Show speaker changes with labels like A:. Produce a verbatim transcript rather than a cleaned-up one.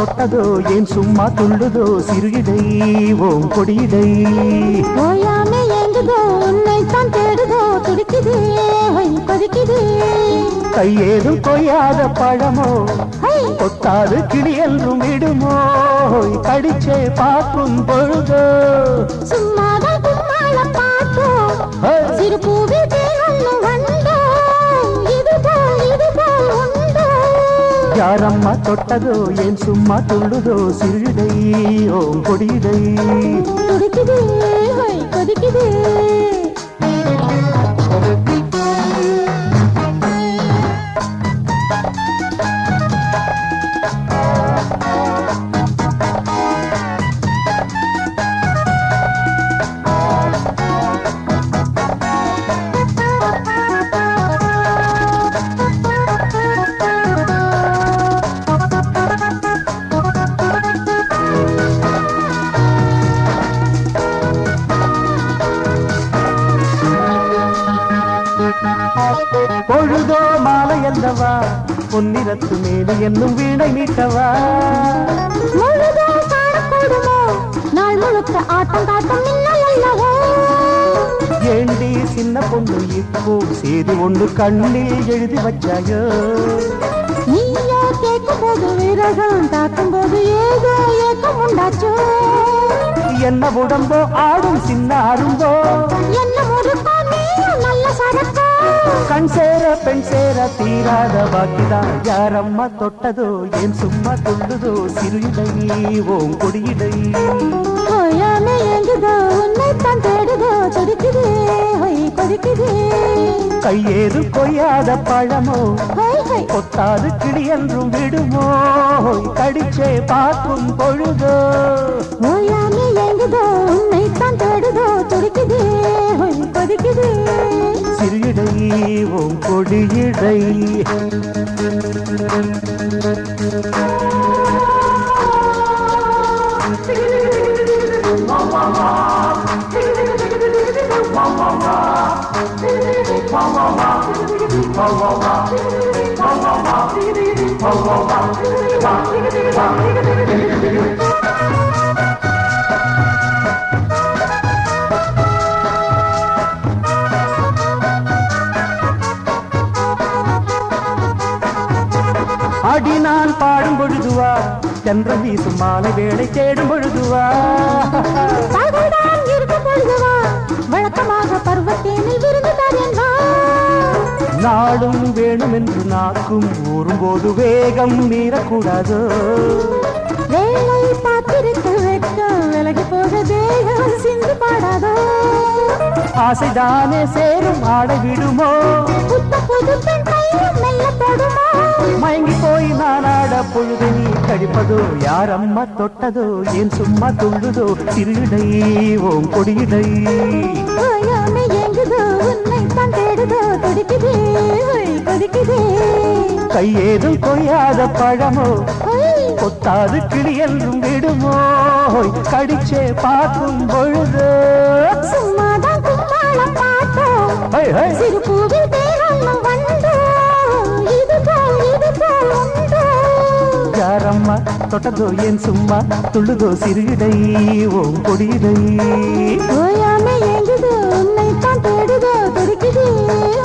A: தொட்டதோ ஏன் சும்மா துள்ளுதோ சிறுகிடை ஓம் கொடியிடை
B: ஓயாமே ஏங்குதோ உன்னைத்தான் தேடுதோ துடிக்குதே கொதிக்குதே
A: கையேதும் கொய்யாத பழமோ கொத்தாது கிளி என்றும் விடுமோ கடிச்சே பார்க்கும் பொழுதோ
B: சும்மாதான் கும்மாள பார்த்தோ சிறு பூவில் தேனொன்னு வந்தோ இதுபோல் இதுபோல் உண்டோ
A: யாரம்மா தொட்டதோ ஏன் சும்மா துள்ளுதோ சிறுடை ஓம் கொடியிடை
B: துடிக்குதே கொதிக்குதே
A: பொழுதோ மாலை அல்லவா பொன்னிறத்து மேடு என்னும் வீணை மீட்டவா
B: முழுதோ காணக்கூடுமோ நாள் முழுக்க ஆட்டம் காட்டம் மின்னல் அல்லவோ
A: ஏண்டி சின்ன பொண்ணு இப்போ செய்தி ஒன்று கண்ணில் எழுதி வச்சாயோ
B: நீயோ கேட்கும் போது விரகம் தாக்கும் போது ஏதோ ஏக்கம் உண்டாச்சோ
A: என்ன உடம்போ ஆடும் சின்ன அரும்போ
B: என்ன முறுக்கோ நீயும் நல்ல சரக்கோ
A: கண் சேர பெண் சேர தீராத பாக்கிதான் யாரம்மா தொட்டதோ ஏன் சும்மா துள்ளுதோ சிறுடை ஓம் கொடியிடை
B: ஓயாமே ஏங்குதோ உன்னைத்தான் தேடுதோ துடிக்குதே கொதிக்குதே
A: கையேது கொய்யாத பழமோ
B: ஹொய் ஹொய்
A: கொத்தாது கிளி என்றும் விடுமோ கடிச்சே பார்க்கும் பொழுதோ
B: ஓயாமே ஏங்குதோ உன்னைத்தான் தேடுதோ துடிக்குதே கொதிக்குதே
A: சிறுடை ஓம் கொடியிடை அடி நான் பாடும் பொழுதுவா சென்ற வீசும் மாலை வேலை தேடும் பொழுதுவா
B: பகல்தான் இருக்கும் பொழுதுவா வழக்கமாக பருவத்தேனில் விருந்து தரேன்
A: நாடும் வேணும் என்று நாக்கும் ஊறும்போது வேகம் மீறக்கூடாதோ
B: வேலை பார்த்திருக்க வெட்கம் விலகி போக தேகம் சிந்து பாடாதோ
A: ஆசைதானே சேரும் ஆட விடுமோ
B: புத்த புது பெண் கையில் மெல்ல தொடுமோ
A: மயங்கி போய் நான் ஆட பொழுது நீ கடிப்பதோ யாரம்மா தொட்டதோ ஏன் சும்மா துள்ளுதோ சிறுடை ஓம் கொடியிடை
B: ஓயாமே ஏங்குதோ உன்னைத்தான் தேடுதோ துடிக்குதே கொதிக்குதே
A: கையேதும் கொய்யாத பழமோ கொத்தாது கிளி என்றும் விடுமோ கடிச்சே பார்க்கும் பொழுது
B: சும்மாதான் கும்மாளம் பார்த்தோம் சிறு பூவில் தேனொன்னு வந்தோ இதுபோல் இதுபோல் உண்டோ
A: யாரம்மா தொட்டதோ ஏன் சும்மா துள்ளுதோ சிறுடை ஓம் கொடியிடை
B: ஓயாமே ஏங்குதோ உன்னைத்தான் தேடுதோ துடிக்குதே